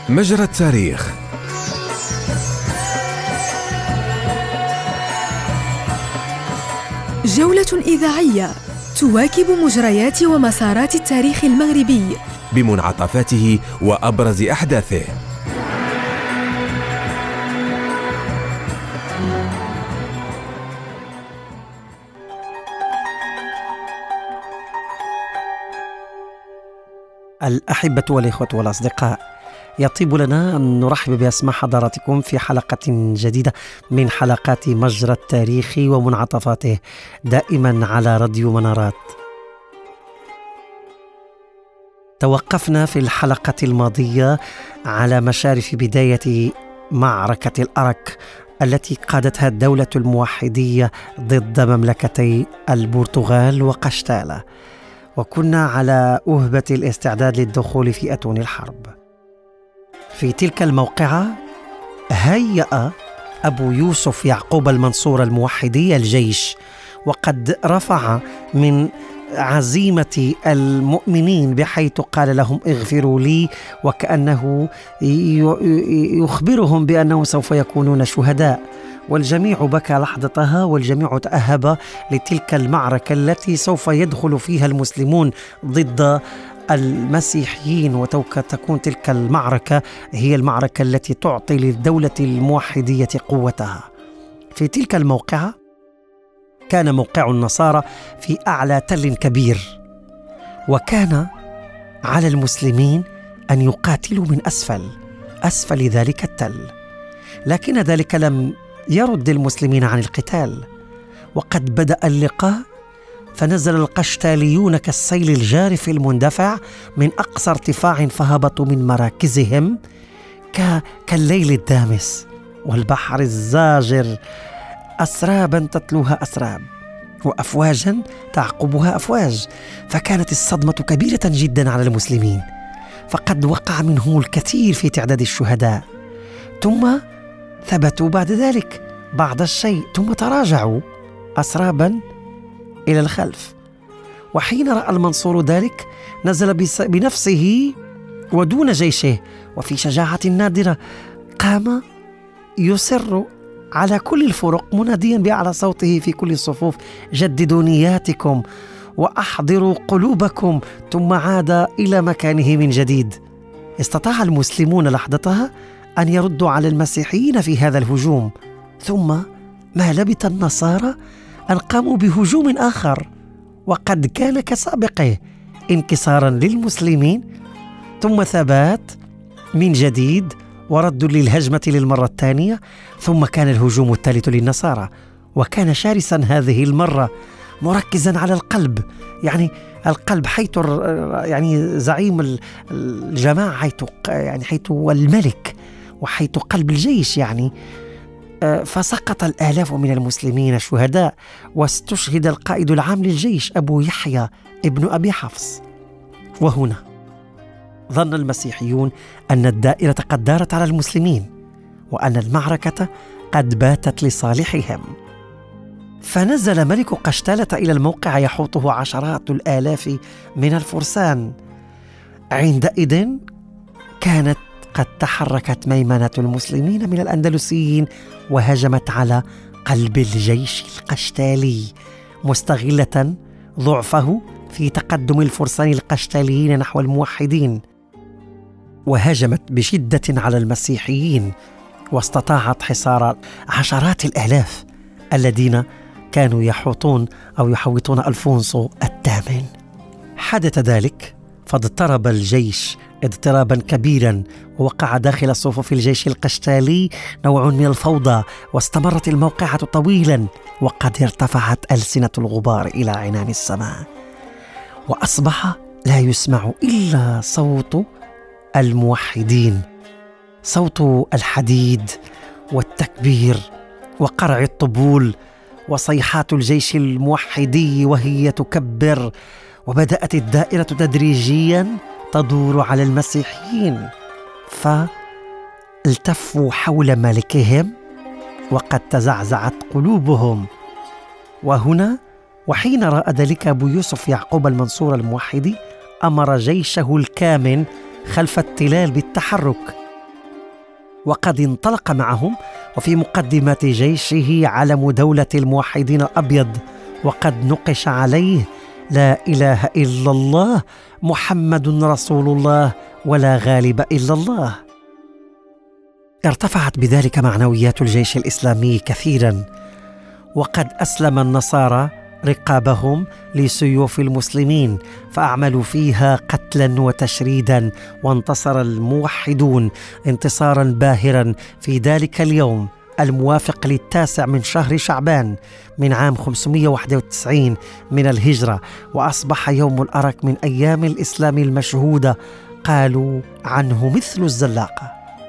مجرى التاريخ. جولة إذاعية تواكب مجريات ومسارات التاريخ المغربي بمنعطفاته وأبرز أحداثه. الأحبة والإخوة والأصدقاء، يطيب لنا أن نرحب بأسماء حضراتكم في حلقة جديدة من حلقات مجرى التاريخ ومنعطفاته، دائما على راديو منارات. توقفنا في الحلقة الماضية على مشارف بداية معركة الأرك التي قادتها الدولة الموحدية ضد مملكتي البرتغال وقشتالة، وكنا على أهبة الاستعداد للدخول في أتون الحرب. في تلك الموقعة هيأ أبو يوسف يعقوب المنصور الموحدي الجيش، وقد رفع من عزيمة المؤمنين بحيث قال لهم اغفروا لي، وكأنه يخبرهم بأنه سوف يكونون شهداء. والجميع بكى لحظتها، والجميع تأهب لتلك المعركة التي سوف يدخل فيها المسلمون ضد المسيحيين، وتكون تلك المعركة هي المعركة التي تعطي للدولة الموحدية قوتها. في تلك الموقعة كان موقع النصارى في أعلى تل كبير، وكان على المسلمين أن يقاتلوا من أسفل ذلك التل، لكن ذلك لم يرد المسلمين عن القتال. وقد بدأ اللقاء، فنزل القشتاليون كالسيل الجارف المندفع من أقصى ارتفاع، فهبطوا من مراكزهم كالليل الدامس والبحر الزاجر، أسرابا تتلوها أسراب وأفواجا تعقبها أفواج. فكانت الصدمة كبيرة جدا على المسلمين، فقد وقع منهم الكثير في تعداد الشهداء، ثم ثبتوا بعد ذلك بعض الشيء، ثم تراجعوا أسرابا إلى الخلف. وحين رأى المنصور ذلك نزل بنفسه ودون جيشه، وفي شجاعة نادرة قام يصر على كل الفرق مناديا بأعلى صوته في كل الصفوف: جددوا نياتكم وأحضروا قلوبكم، ثم عاد إلى مكانه من جديد. استطاع المسلمون لحظتها أن يردوا على المسيحيين في هذا الهجوم، ثم ما لبث النصارى أن قاموا بهجوم آخر، وقد كان كسابقه انكسارا للمسلمين، ثم ثبات من جديد ورد للهجمة للمرة الثانية، ثم كان الهجوم الثالث للنصارى، وكان شرسا هذه المرة، مركزا على القلب، يعني القلب حيث يعني زعيم الجماعة، حيث هو الملك وحيث قلب الجيش يعني. فسقط الآلاف من المسلمين شهداء، واستشهد القائد العام للجيش أبو يحيى ابن أبي حفص. وهنا ظن المسيحيون أن الدائرة قد دارت على المسلمين، وأن المعركة قد باتت لصالحهم. فنزل ملك قشتالة إلى الموقع يحوطه عشرات الآلاف من الفرسان. عندئذ كانت قد تحركت ميمنة المسلمين من الأندلسيين، وهجمت على قلب الجيش القشتالي، مستغلة ضعفه في تقدم الفرسان القشتاليين نحو الموحدين، وهجمت بشدة على المسيحيين، واستطاعت حصار عشرات الآلاف الذين كانوا يحوطون ألفونسو الثامن. حدث ذلك فاضطرب الجيش اضطرابا كبيرا، ووقع داخل صفوف الجيش القشتالي نوع من الفوضى، واستمرت الموقعة طويلا، وقد ارتفعت ألسنة الغبار إلى عنان السماء، وأصبح لا يسمع إلا صوت الموحدين، صوت الحديد والتكبير وقرع الطبول وصيحات الجيش الموحدي وهي تكبر. وبدأت الدائرة تدريجيا تدور على المسيحيين، فالتفوا حول ملكهم، وقد تزعزعت قلوبهم. وهنا وحين رأى ذلك أبو يوسف يعقوب المنصور الموحدي، أمر جيشه الكامن خلف التلال بالتحرك وقد انطلق معهم، وفي مقدمة جيشه علم دولة الموحدين الأبيض، وقد نقش عليه: لا إله إلا الله محمد رسول الله ولا غالب إلا الله. ارتفعت بذلك معنويات الجيش الإسلامي كثيرا، وقد أسلم النصارى رقابهم لسيوف المسلمين، فأعملوا فيها قتلا وتشريدا، وانتصر الموحدون انتصارا باهرا في ذلك اليوم الموافق للتاسع من شهر شعبان من عام 591 من الهجرة، وأصبح يوم الأرك من أيام الإسلام المشهودة، قالوا عنه مثل الزلاقة.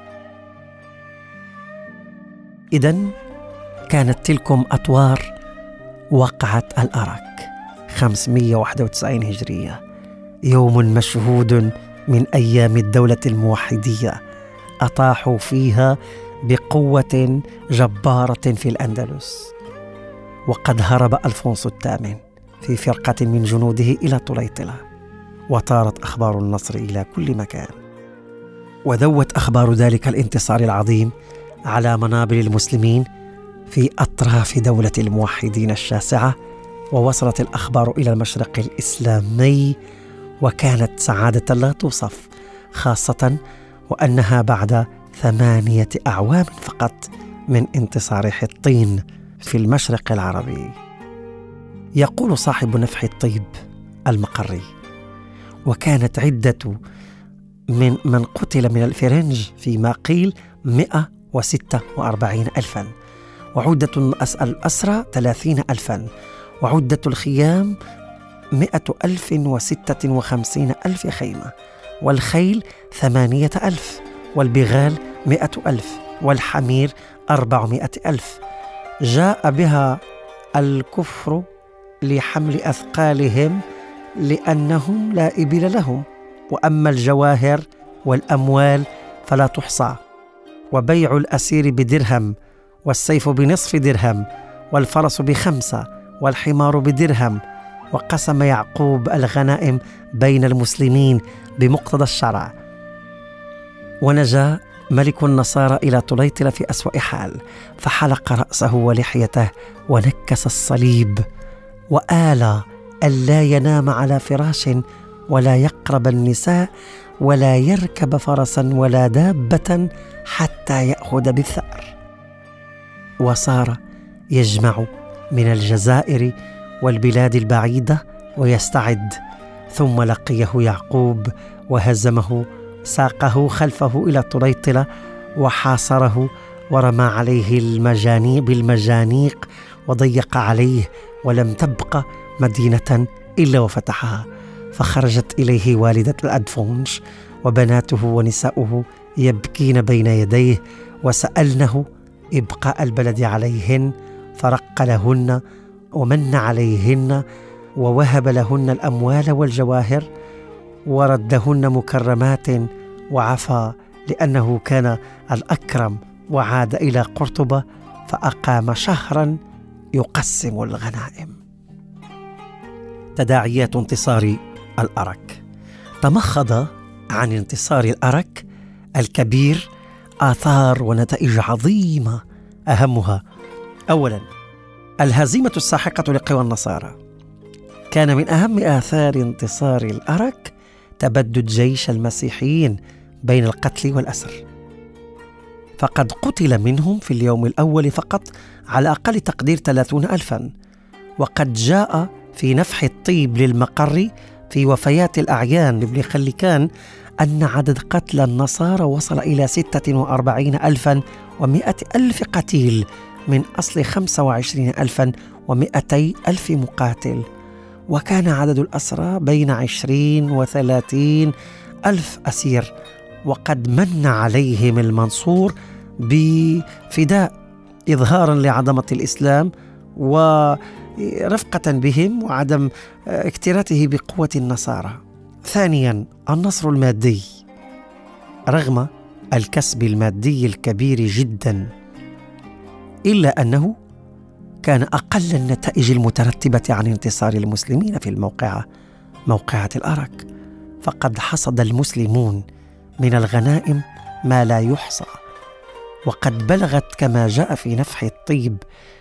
إذن كانت تلكم أطوار وقعة الأرك 591 هجرية، يوم مشهود من أيام الدولة الموحدية، أطاحوا فيها بقوة جبارة في الأندلس. وقد هرب ألفونسو الثامن في فرقة من جنوده إلى طليطلة، وطارت أخبار النصر إلى كل مكان، وذوت أخبار ذلك الانتصار العظيم على منابر المسلمين في أطراف دولة الموحدين الشاسعة، ووصلت الأخبار إلى المشرق الإسلامي، وكانت سعادة لا توصف، خاصة وأنها بعد 8 أعوام فقط من انتصار حطين في المشرق العربي. يقول صاحب نفح الطيب المقري: وكانت عدة من قتل من الفرنج فيما قيل 146 ألفا، وعدة الأسرى 30 ألفا، وعدة الخيام 156 ألف خيمة، والخيل 8 ألف، والبغال 100 ألف، والحمير 400 ألف. جاء بها الكفر لحمل أثقالهم لأنهم لا إبل لهم، وأما الجواهر والأموال فلا تحصى، وبيع الأسير بدرهم، والسيف بنصف درهم، والفرس ب5، والحمار بدرهم. وقسم يعقوب الغنائم بين المسلمين بمقتضى الشرع. ونجا ملك النصارى إلى طليطلة في أسوأ حال، فحلق رأسه ولحيته، ونكس الصليب، وآل ألا ينام على فراش، ولا يقرب النساء، ولا يركب فرسا ولا دابة حتى يأخذ بالثأر. وصار يجمع من الجزائر والبلاد البعيدة ويستعد، ثم لقيه يعقوب وهزمه، ساقه خلفه إلى طليطلة وحاصره، ورمى عليه بالمجانيق، وضيق عليه، ولم تبق مدينة إلا وفتحها. فخرجت إليه والدة الأدفونج وبناته ونساؤه يبكين بين يديه، وسألنه إبقاء البلد عليهن، فرق لهن ومن عليهن، ووهب لهن الأموال والجواهر، وردهن مكرمات، وعفى لأنه كان الأكرم، وعاد إلى قرطبة، فأقام شهرا يقسم الغنائم. تداعيات انتصار الأرك. تمخض عن انتصار الأرك الكبير آثار ونتائج عظيمة، أهمها: أولا، الهزيمة الساحقة لقوى النصارى. كان من أهم آثار انتصار الأرك تبدد جيش المسيحيين بين القتل والأسر، فقد قتل منهم في اليوم الأول فقط على أقل تقدير 30 ألفا. وقد جاء في نفح الطيب للمقري في وفيات الأعيان لابن خلكان أن عدد قتل النصارى وصل إلى 46,100 ألف قتيل من أصل 25,200 ألف مقاتل، وكان عدد الأسرى بين 20 و30 ألف أسير. وقد من عليهم المنصور بفداء إظهارا لعظمة الإسلام ورفقة بهم وعدم اكتراثه بقوة النصارى. ثانيا، النصر المادي. رغم الكسب المادي الكبير جدا، إلا أنه كان أقل النتائج المترتبة عن انتصار المسلمين في موقعة الأرك، فقد حصد المسلمون من الغنائم ما لا يحصى، وقد بلغت كما جاء في نفح الطيب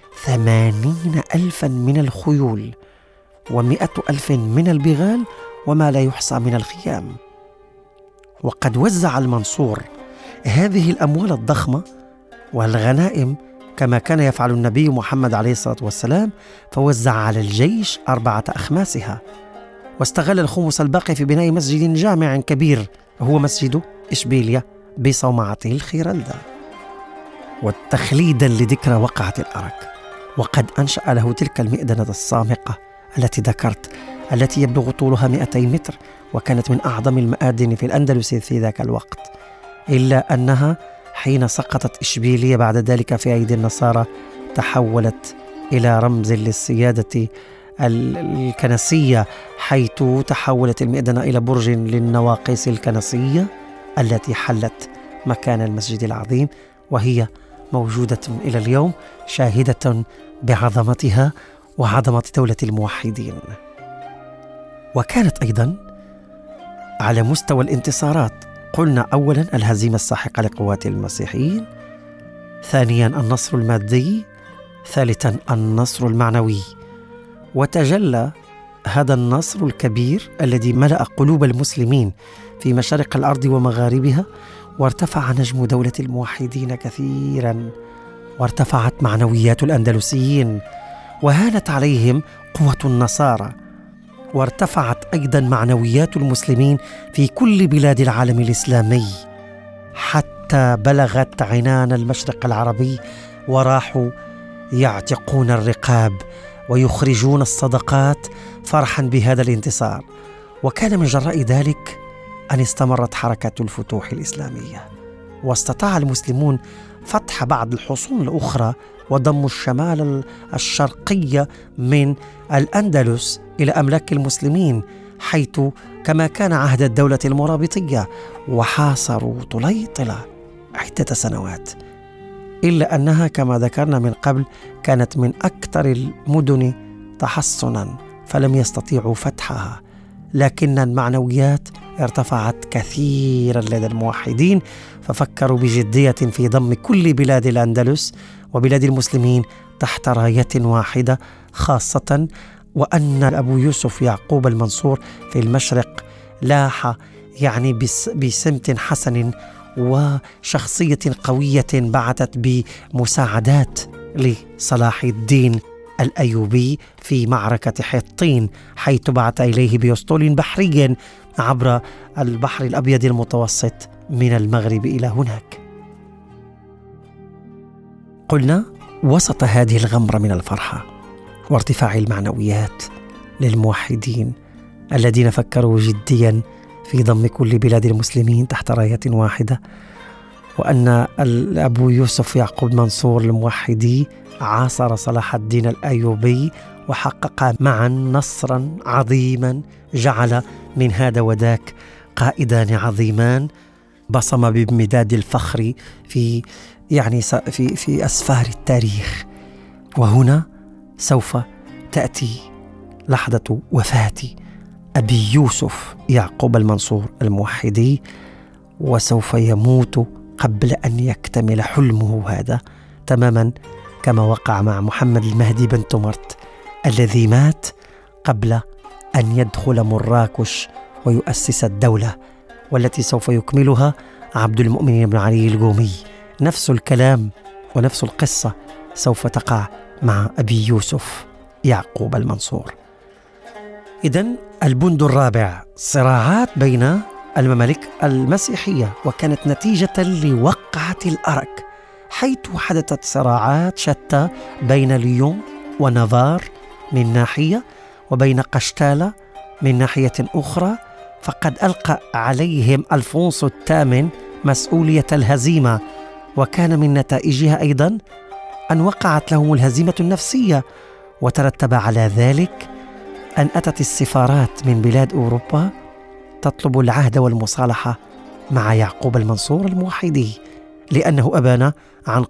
80,000 من الخيول و100,000 من البغال وما لا يحصى من الخيام. وقد وزع المنصور هذه الأموال الضخمة والغنائم كما كان يفعل النبي محمد عليه الصلاة والسلام، فوزع على الجيش 4 أخماسها، واستغل الخمس الباقي في بناء مسجد جامع كبير هو مسجد إشبيلية بصومعته الخيرلدة. وتخليدا لذكرى وقعة الأرك، وقد أنشأ له تلك المئذنة الصامقة التي ذكرت، التي يبلغ طولها 200 متر، وكانت من أعظم المآذن في الأندلس في ذاك الوقت، إلا أنها حين سقطت إشبيلية بعد ذلك في أيدي النصارى تحولت إلى رمز للسيادة الكنسية، حيث تحولت المئذنة إلى برج للنواقيس الكنسية التي حلت مكان المسجد العظيم، وهي موجودة إلى اليوم شاهدة بعظمتها وعظمة دولة الموحدين. وكانت أيضا على مستوى الانتصارات، قلنا أولا الهزيمة الساحقة لقوات المسيحيين، ثانيا النصر المادي، ثالثا النصر المعنوي. وتجلى هذا النصر الكبير الذي ملأ قلوب المسلمين في مشارق الأرض ومغاربها، وارتفع نجم دولة الموحدين كثيرا، وارتفعت معنويات الأندلسيين، وهانت عليهم قوة النصارى، وارتفعت أيضا معنويات المسلمين في كل بلاد العالم الإسلامي، حتى بلغت عنان المشرق العربي، وراحوا يعتقون الرقاب ويخرجون الصدقات فرحا بهذا الانتصار. وكان من جراء ذلك أن استمرت حركة الفتوح الإسلامية، واستطاع المسلمون فتح بعض الحصون الأخرى وضم الشمال الشرقي من الأندلس إلى أملاك المسلمين، حيث كما كان عهد الدولة المرابطية، وحاصروا طليطلة عدة سنوات، إلا أنها كما ذكرنا من قبل كانت من أكثر المدن تحصنا فلم يستطيعوا فتحها، لكن المعنويات ارتفعت كثيرا لدى الموحدين، ففكروا بجدية في ضم كل بلاد الأندلس وبلاد المسلمين تحت راية واحدة، خاصة وأن أبو يوسف يعقوب المنصور في المشرق لاح يعني بسمت حسن وشخصية قوية، بعثت بمساعدات لصلاح الدين الأيوبي في معركة حطين، حيث بعث إليه بأسطول بحري عبر البحر الأبيض المتوسط من المغرب إلى هناك. قلنا وسط هذه الغمرة من الفرحة وارتفاع المعنويات للموحدين الذين فكروا جديا في ضم كل بلاد المسلمين تحت راية واحدة، وأن أبو يوسف يعقوب منصور الموحدي عاصر صلاح الدين الأيوبي، وحقق معا نصرا عظيما جعل من هذا وذاك قائدان عظيمان بصم بمداد الفخر في في أسفار التاريخ. وهنا سوف تأتي لحظة وفاة أبي يوسف يعقوب المنصور الموحدي، وسوف يموت قبل أن يكتمل حلمه هذا، تماما كما وقع مع محمد المهدي بن تمرت الذي مات قبل أن يدخل مراكش ويؤسس الدولة، والتي سوف يكملها عبد المؤمن بن علي القومي. نفس الكلام ونفس القصة سوف تقع مع أبي يوسف يعقوب المنصور. إذن البند الرابع صراعات بين الممالك المسيحية، وكانت نتيجة لوقعة الأرك، حيث حدثت صراعات شتى بين ليون ونافار من ناحية وبين قشتالة من ناحية أخرى، فقد ألقى عليهم ألفونسو الثامن مسؤولية الهزيمة، وكان من نتائجها أيضا أن وقعت لهم الهزيمة النفسية، وترتب على ذلك أن أتت السفارات من بلاد أوروبا تطلب العهد والمصالحة مع يعقوب المنصور الموحدي، لأنه أبان عن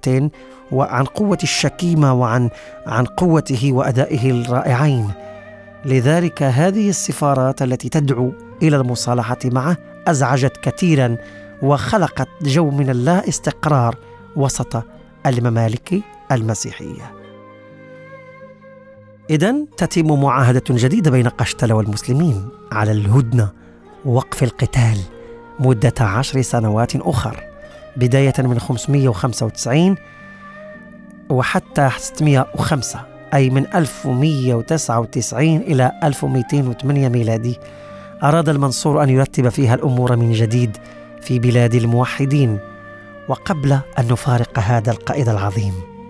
قوة الشكيمة وعن قوته وأدائه الرائعين. لذلك هذه السفارات التي تدعو إلى المصالحة معه أزعجت كثيرا، وخلقت جو من اللا استقرار وسط الممالك المسيحية. إذن تتم معاهدة جديدة بين قشتالة والمسلمين على الهدنة ووقف القتال مدة 10 سنوات أخر، بداية من 595 وحتى 605، أي من 1199 إلى 1208 ميلادي. أراد المنصور أن يرتب فيها الأمور من جديد في بلاد الموحدين. وقبل أن نفارق هذا القائد العظيم،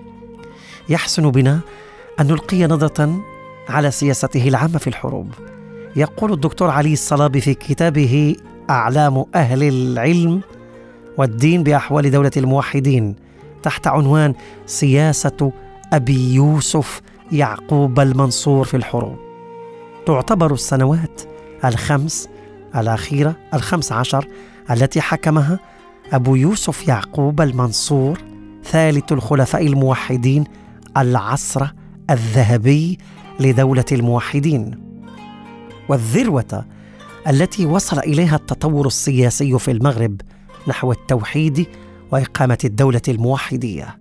يحسن بنا أن نلقي نظرة على سياسته العامة في الحروب. يقول الدكتور علي الصلابي في كتابه أعلام أهل العلم والدين بأحوال دولة الموحدين تحت عنوان سياسة أبي يوسف يعقوب المنصور في الحروب: تعتبر السنوات الخمس الأخيرة 15 التي حكمها أبو يوسف يعقوب المنصور ثالث الخلفاء الموحدين العصر الذهبي لدولة الموحدين، والذروة التي وصل إليها التطور السياسي في المغرب نحو التوحيد وإقامة الدولة الموحدية.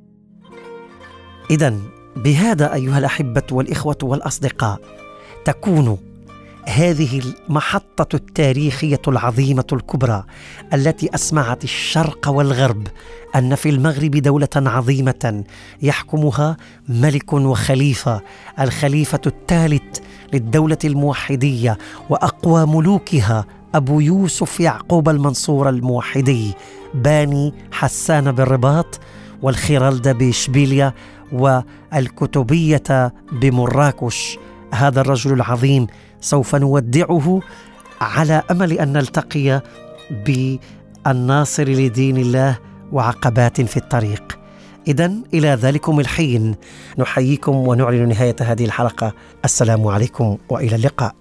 إذن بهذا أيها الأحبة والإخوة والأصدقاء تكون هذه المحطة التاريخية العظيمة الكبرى التي أسمعت الشرق والغرب أن في المغرب دولة عظيمة يحكمها ملك وخليفة، الخليفة الثالث للدولة الموحدية وأقوى ملوكها أبو يوسف يعقوب المنصور الموحدي، باني حسان بالرباط والخرالدة بإشبيلية والكتبية بمراكش. هذا الرجل العظيم سوف نودعه على أمل أن نلتقي بالناصر لدين الله وعقبات في الطريق. إذن إلى ذلكم الحين نحييكم ونعلن نهاية هذه الحلقة. السلام عليكم وإلى اللقاء.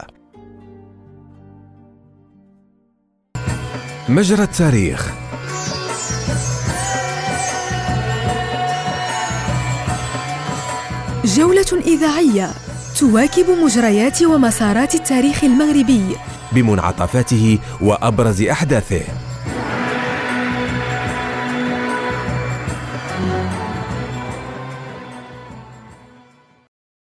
مجرى التاريخ. جولة إذاعية تواكب مجريات ومسارات التاريخ المغربي بمنعطفاته وأبرز أحداثه.